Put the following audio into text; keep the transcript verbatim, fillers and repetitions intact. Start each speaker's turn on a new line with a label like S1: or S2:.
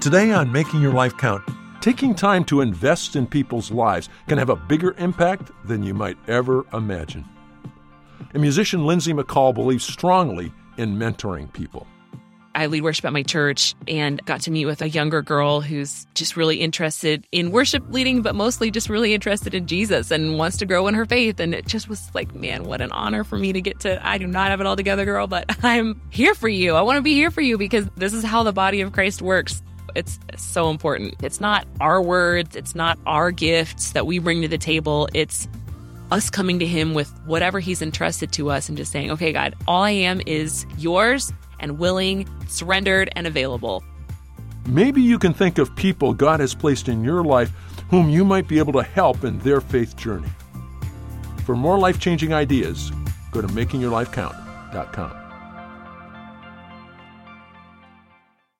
S1: Today on Making Your Life Count, taking time to invest in people's lives can have a bigger impact than you might ever imagine. And musician Lindsay McCall believes strongly in mentoring people.
S2: I lead worship at my church and got to meet with a younger girl who's just really interested in worship leading, but mostly just really interested in Jesus and wants to grow in her faith. And it just was like, man, what an honor for me to get to, I do not have it all together, girl, but I'm here for you. I want to be here for you because this is how the body of Christ works. It's so important. It's not our words. It's not our gifts that we bring to the table. It's us coming to him with whatever he's entrusted to us and just saying, okay, God, all I am is yours and willing, surrendered, and available.
S1: Maybe you can think of people God has placed in your life whom you might be able to help in their faith journey. For more life-changing ideas, go to making your life count dot com.